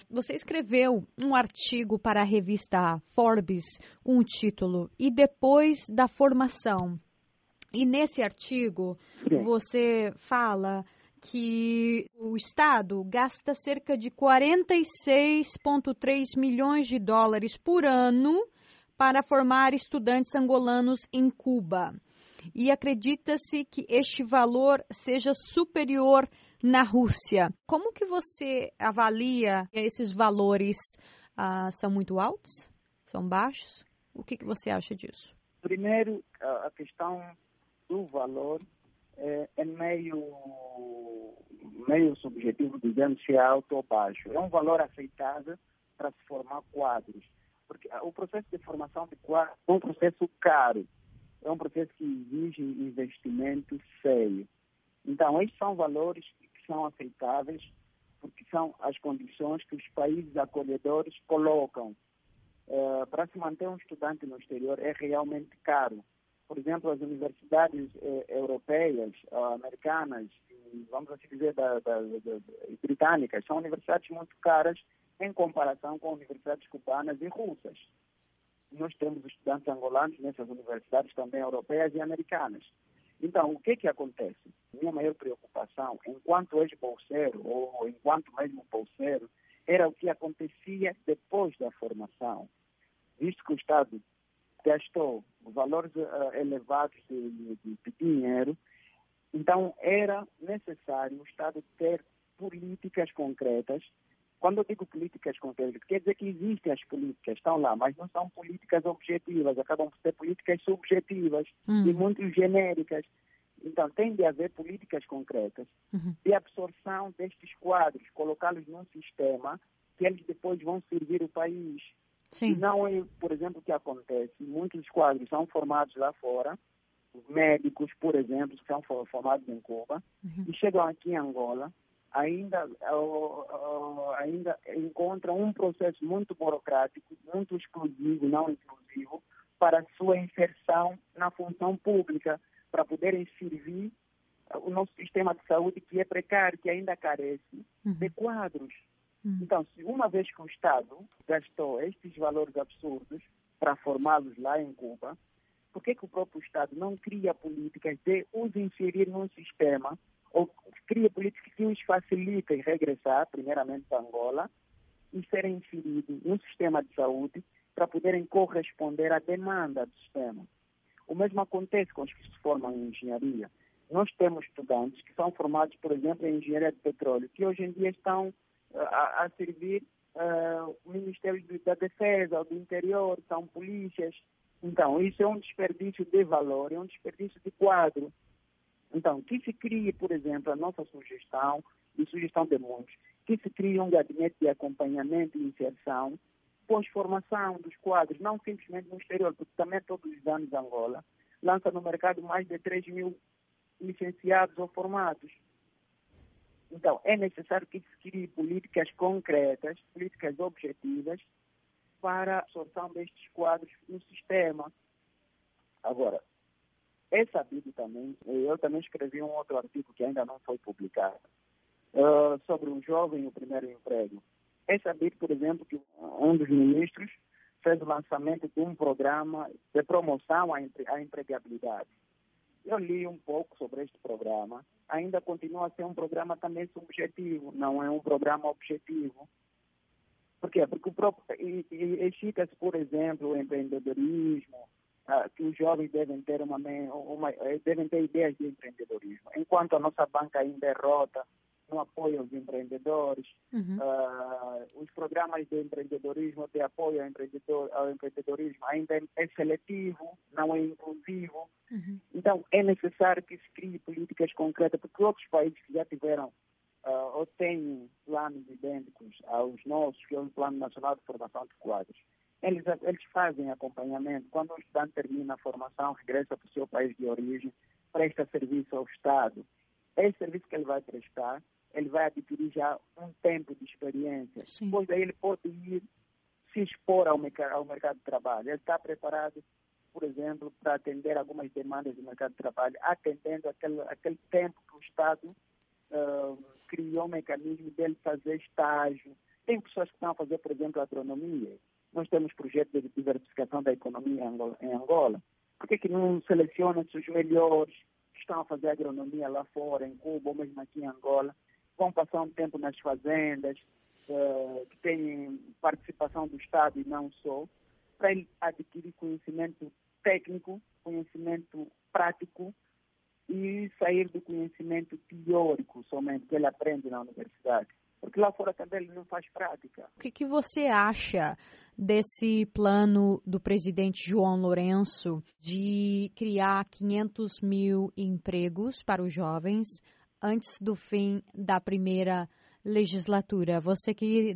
Você escreveu um artigo para a revista Forbes, um título, E Depois da Formação. E nesse artigo, você fala que o Estado gasta cerca de 46,3 milhões de dólares por ano para formar estudantes angolanos em Cuba. E acredita-se que este valor seja superior na Rússia. Como que você avalia esses valores? São muito altos? São baixos? O que você acha disso? Primeiro, a questão do valor é meio subjetivo, dizendo se é alto ou baixo. É um valor aceitável para se formar quadros. Porque o processo de formação de quadros é um processo caro. É um processo que exige investimento sério. Então, estes são valores que são aceitáveis porque são as condições que os países acolhedores colocam. Para se manter um estudante no exterior é realmente caro. Por exemplo, as universidades europeias, americanas, vamos assim dizer, britânicas, são universidades muito caras em comparação com universidades cubanas e russas. Nós temos estudantes angolanos nessas universidades também europeias e americanas. Então, o que acontece? Minha maior preocupação, enquanto ex-bolseiro ou enquanto mesmo bolseiro, era o que acontecia depois da formação. Visto que o Estado gastou valores elevados de dinheiro, então era necessário o Estado ter políticas concretas. Quando eu digo políticas concretas, quer dizer que existem as políticas, estão lá, mas não são políticas objetivas, acabam por ser políticas subjetivas e muito genéricas. Então, tem de haver políticas concretas de absorção destes quadros, colocá-los num sistema que eles depois vão servir o país. Sim. E não é, por exemplo, o que acontece. Muitos quadros são formados lá fora, os médicos, por exemplo, que são formados em Cuba, e chegam aqui em Angola, ainda encontram um processo muito burocrático, muito exclusivo, não inclusivo, para a sua inserção na função pública, para poderem servir o nosso sistema de saúde, que é precário, que ainda carece de quadros. Então, se uma vez que o Estado gastou estes valores absurdos para formá-los lá em Cuba, por que o próprio Estado não cria políticas de os inserir num sistema, ou cria políticas que os facilitem regressar, primeiramente para Angola, e serem inseridos no sistema de saúde para poderem corresponder à demanda do sistema? O mesmo acontece com os que se formam em engenharia. Nós temos estudantes que são formados, por exemplo, em engenharia de petróleo, que hoje em dia estão a servir o Ministério da Defesa, do Interior, são polícias. Então, isso é um desperdício de valor, é um desperdício de quadro. Então, que se crie, por exemplo, a nossa sugestão, e sugestão de muitos, que se crie um gabinete de acompanhamento e inserção, pós-formação dos quadros, não simplesmente no exterior, porque também todos os anos Angola lança no mercado mais de 3 mil licenciados ou formados. Então, é necessário que se crie políticas concretas, políticas objetivas, para a absorção destes quadros no sistema. Agora, é sabido também, eu também escrevi um outro artigo que ainda não foi publicado, sobre o jovem e o primeiro emprego. É sabido, por exemplo, que um dos ministros fez o lançamento de um programa de promoção à empregabilidade. Eu li um pouco sobre este programa. Ainda continua a ser um programa também subjetivo, não é um programa objetivo. Por quê? Porque o próprio excita-se, por exemplo, o empreendedorismo, que os jovens devem ter devem ter ideias de empreendedorismo, enquanto a nossa banca ainda é rota no apoio aos empreendedores. Os programas de empreendedorismo, de apoio ao empreendedorismo, ainda é seletivo, não é inclusivo. Então, é necessário que se crie políticas concretas, porque outros países que já tiveram ou têm planos idênticos aos nossos, que é o Plano Nacional de Formação de Quadros, eles fazem acompanhamento. Quando o estudante termina a formação, regressa para o seu país de origem, presta serviço ao Estado. Esse serviço que ele vai prestar, ele vai adquirir já um tempo de experiência. Sim. Depois daí ele pode ir se expor ao mercado de trabalho. Ele está preparado, por exemplo, para atender algumas demandas do mercado de trabalho, atendendo aquele tempo que o Estado criou um mecanismo dele fazer estágio, Tem pessoas que estão a fazer, por exemplo, agronomia. Nós temos projetos de diversificação da economia em Angola. Por que não selecionam-se os melhores que estão a fazer agronomia lá fora, em Cuba ou mesmo aqui em Angola? Vão passar um tempo nas fazendas, que têm participação do Estado e não só, para ele adquirir conhecimento técnico, conhecimento prático e sair do conhecimento teórico somente que ele aprende na universidade. Porque lá fora também ele não faz prática. O que você acha desse plano do presidente João Lourenço de criar 500 mil empregos para os jovens antes do fim da primeira legislatura? Você que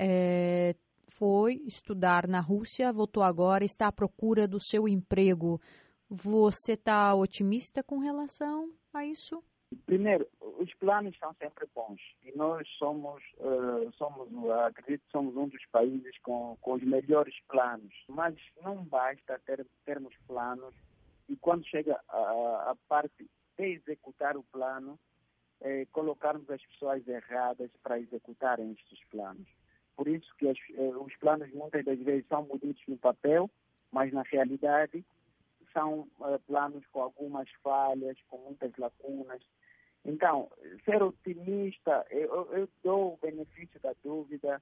foi estudar na Rússia, voltou agora, está à procura do seu emprego. Você está otimista com relação a isso? Primeiro, os planos são sempre bons e nós acredito que somos um dos países com os melhores planos, mas não basta termos planos e quando chega a parte de executar o plano, colocarmos as pessoas erradas para executarem estes planos. Por isso que os planos muitas das vezes são bonitos no papel, mas na realidade são planos com algumas falhas, com muitas lacunas. Então, ser otimista, eu dou o benefício da dúvida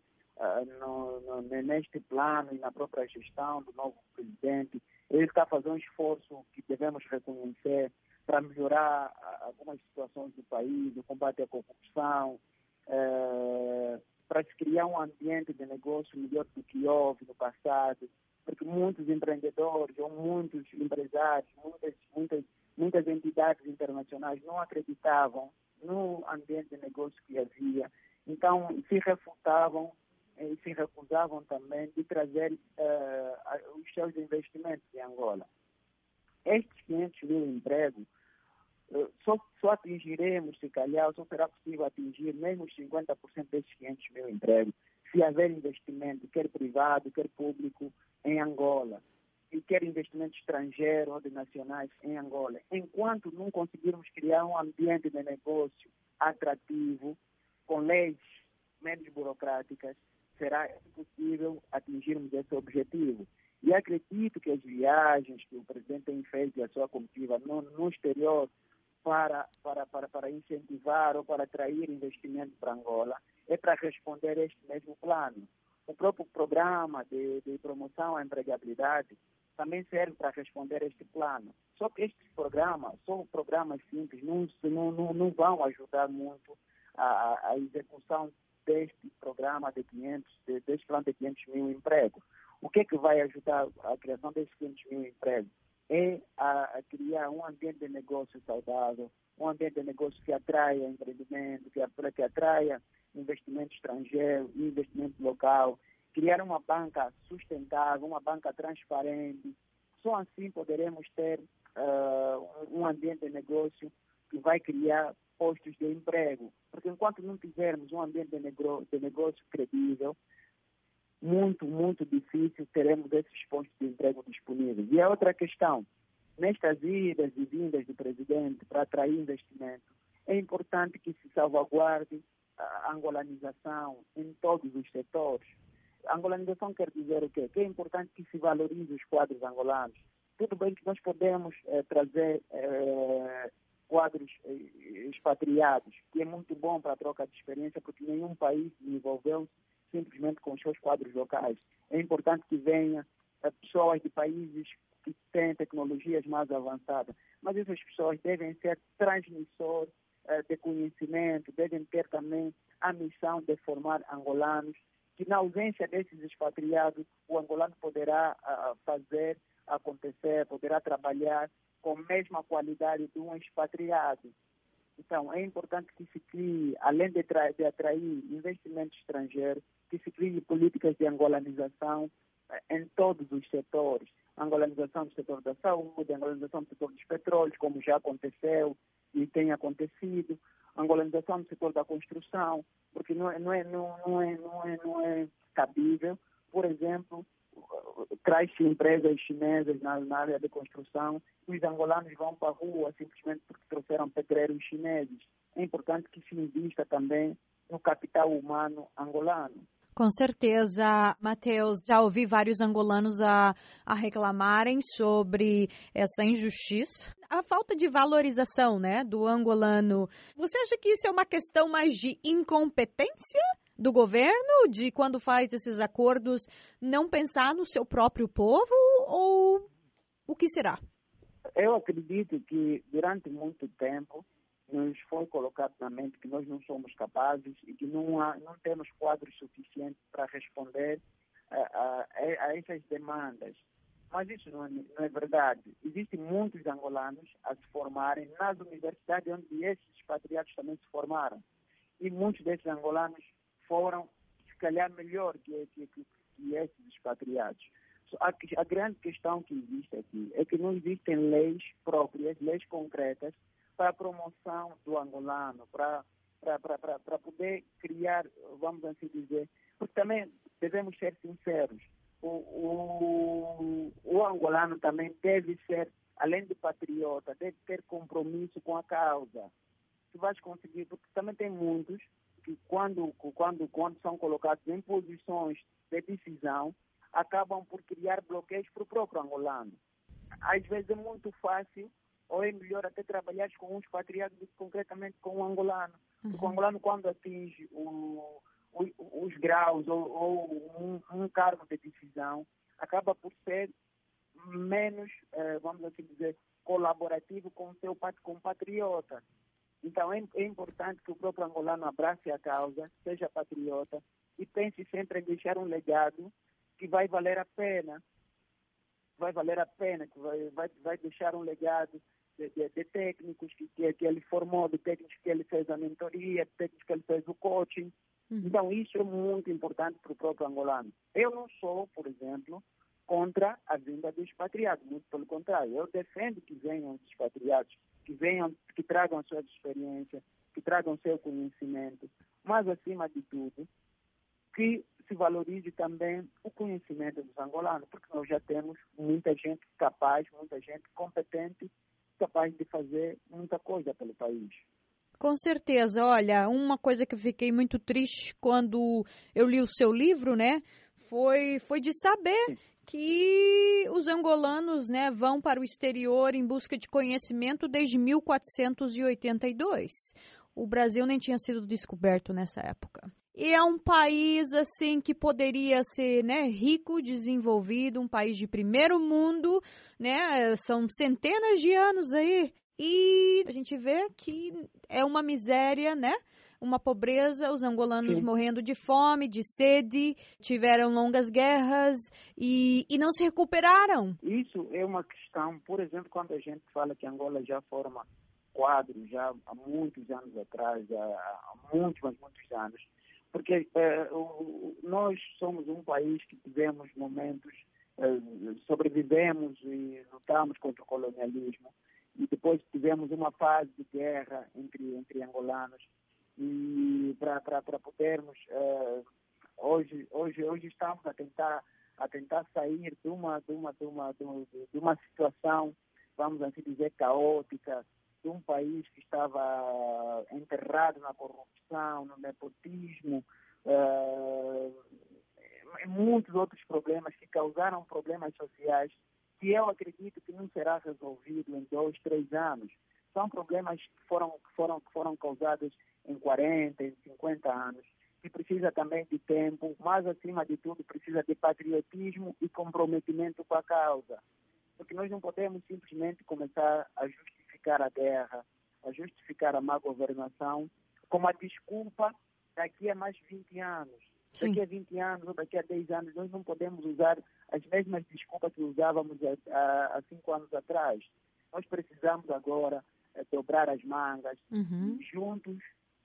neste plano e na própria gestão do novo presidente. Ele está fazendo um esforço que devemos reconhecer para melhorar algumas situações do país, o combate à corrupção, para se criar um ambiente de negócio melhor do que houve no passado, porque muitos empreendedores ou muitos empresários, muitas entidades internacionais não acreditavam no ambiente de negócio que havia. Então, se refutavam e se recusavam também de trazer os seus investimentos em Angola. Estes 500 mil empregos, só atingiremos, se calhar, só será possível atingir mesmo os 50% desses 500 mil empregos, se haver investimento, quer privado, quer público, em Angola, e quer investimento estrangeiro ou de nacionais em Angola. Enquanto não conseguirmos criar um ambiente de negócio atrativo, com leis menos burocráticas, será impossível atingirmos esse objetivo. E acredito que as viagens que o presidente tem feito e a sua comitiva no exterior para incentivar ou para atrair investimento para Angola é para responder a este mesmo plano. O próprio programa de promoção à empregabilidade também serve para responder a este plano. Só que estes programas são programas simples, não vão ajudar muito a execução deste programa deste plano de 500 mil empregos. O que é que vai ajudar a criação desses 500 mil empregos? É a criar um ambiente de negócio saudável, um ambiente de negócio que atraia empreendimento, que atraia investimento estrangeiro e investimento local, criar uma banca sustentável, uma banca transparente. Só assim poderemos ter um ambiente de negócio que vai criar postos de emprego. Porque enquanto não tivermos um ambiente de negócio credível, muito difícil teremos esses postos de emprego disponíveis. E a outra questão, nestas idas e vindas do presidente para atrair investimento, é importante que se salvaguarde a angolanização em todos os setores. A angolanização quer dizer o quê? Que é importante que se valorize os quadros angolanos. Tudo bem que nós podemos trazer quadros expatriados, que é muito bom para a troca de experiência, porque nenhum país desenvolveu simplesmente com os seus quadros locais. É importante que venha pessoas de países que têm tecnologias mais avançadas, mas essas pessoas devem ser transmissores de conhecimento, devem ter também a missão de formar angolanos, que na ausência desses expatriados, o angolano poderá fazer acontecer, poderá trabalhar com a mesma qualidade de um expatriado. Então, é importante que se crie, além de atrair investimento estrangeiro, que se crie políticas de angolanização em todos os setores. Angolanização do setor da saúde, angolanização do setor dos petróleos, como já aconteceu e tem acontecido, angolanização do setor da construção, porque não é cabível, por exemplo, traz-se empresas chinesas na área de construção e os angolanos vão para a rua simplesmente porque trouxeram pedreiros chineses. É importante que se invista também no capital humano angolano. Com certeza, Matheus, já ouvi vários angolanos a reclamarem sobre essa injustiça, a falta de valorização, né, do angolano. Você acha que isso é uma questão mais de incompetência do governo, de quando faz esses acordos, não pensar no seu próprio povo, ou o que será? Eu acredito que durante muito tempo nos foi colocado na mente que nós não somos capazes e que não temos quadros suficientes para responder a essas demandas. Mas isso não é verdade. Existem muitos angolanos a se formarem nas universidades onde esses expatriados também se formaram. E muitos desses angolanos foram, se calhar, melhor que esses expatriados. A grande questão que existe aqui é que não existem leis próprias, leis concretas, para a promoção do angolano, para poder criar, vamos assim dizer, porque também devemos ser sinceros, o angolano também deve ser, além de patriota, deve ter compromisso com a causa. Tu vais conseguir, porque também tem muitos que quando são colocados em posições de decisão, acabam por criar bloqueios para o próprio angolano. Às vezes é muito fácil, ou é melhor até trabalhar com um expatriado do que concretamente com um angolano. Porque o angolano, quando atinge os graus ou um cargo de decisão, acaba por ser menos, vamos assim dizer, colaborativo com o seu compatriota. Então é importante que o próprio angolano abrace a causa, seja patriota e pense sempre em deixar um legado que vai valer a pena. Vai valer a pena, que vai deixar um legado de técnicos que ele formou, de técnicos que ele fez a mentoria, de técnicos que ele fez o coaching. Então, isso é muito importante para o próprio angolano. Eu não sou, por exemplo, contra a vinda dos expatriados, muito pelo contrário. Eu defendo que venham os expatriados, que tragam a sua experiência, que tragam o seu conhecimento, mas, acima de tudo, que se valorize também o conhecimento dos angolanos, porque nós já temos muita gente capaz, muita gente competente, capaz de fazer muita coisa pelo país. Com certeza. Olha, uma coisa que eu fiquei muito triste quando eu li o seu livro, né, foi de saber que os angolanos, né, vão para o exterior em busca de conhecimento desde 1482. O Brasil nem tinha sido descoberto nessa época. E é um país, assim, que poderia ser, né, rico, desenvolvido, um país de primeiro mundo, né, são centenas de anos aí. E a gente vê que é uma miséria, né, uma pobreza, os angolanos morrendo de fome, de sede, tiveram longas guerras e não se recuperaram. Isso é uma questão, por exemplo, quando a gente fala que Angola já forma quadros, já há muitos anos atrás, há muitos anos, porque nós somos um país que tivemos momentos, sobrevivemos e lutamos contra o colonialismo, e depois tivemos uma fase de guerra entre angolanos, e para podermos, hoje estamos a tentar sair de uma situação, vamos assim dizer, caótica, de um país que estava enterrado na corrupção, no nepotismo, muitos outros problemas que causaram problemas sociais que eu acredito que não será resolvido em 2, 3 anos. São problemas que foram causados em 40, em 50 anos, que precisa também de tempo, mas acima de tudo precisa de patriotismo e comprometimento com a causa. Porque nós não podemos simplesmente começar a justificar a guerra, a justificar a má governação, como a desculpa daqui a mais 20 anos. Sim. Daqui a 20 anos ou daqui a 10 anos, nós não podemos usar as mesmas desculpas que usávamos há 5 anos atrás. Nós precisamos agora dobrar as mangas, e juntos,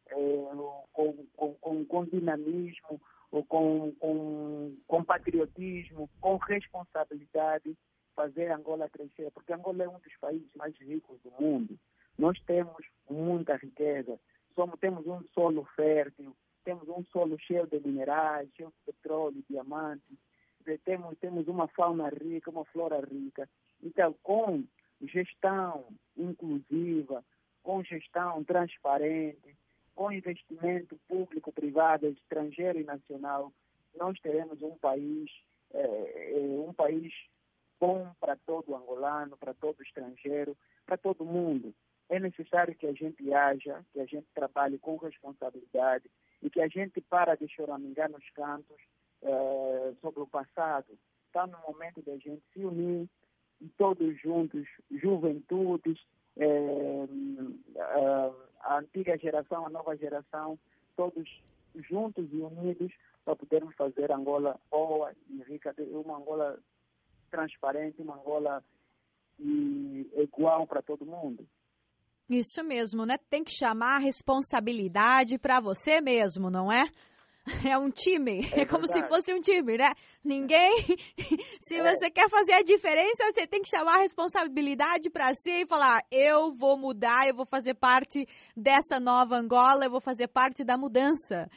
com dinamismo, com patriotismo, com responsabilidade, fazer Angola crescer, porque Angola é um dos países mais ricos do mundo. Nós temos muita riqueza, temos um solo fértil, temos um solo cheio de minerais, cheio de petróleo, diamantes, temos uma fauna rica, uma flora rica. Então, com gestão inclusiva, com gestão transparente, com investimento público, privado, estrangeiro e nacional, nós teremos um país bom para todo angolano, para todo estrangeiro, para todo mundo. É necessário que a gente haja, que a gente trabalhe com responsabilidade e que a gente para de choramingar nos cantos sobre o passado. Está no momento da gente se unir e todos juntos, juventudes, a antiga geração, a nova geração, todos juntos e unidos para podermos fazer Angola boa e rica, uma Angola transparente, uma Angola igual para todo mundo. Isso mesmo, né? Tem que chamar a responsabilidade para você mesmo, não é? É um time, é como se fosse um time, né? Ninguém, se você quer fazer a diferença, você tem que chamar a responsabilidade para si e falar, eu vou mudar, eu vou fazer parte dessa nova Angola, eu vou fazer parte da mudança.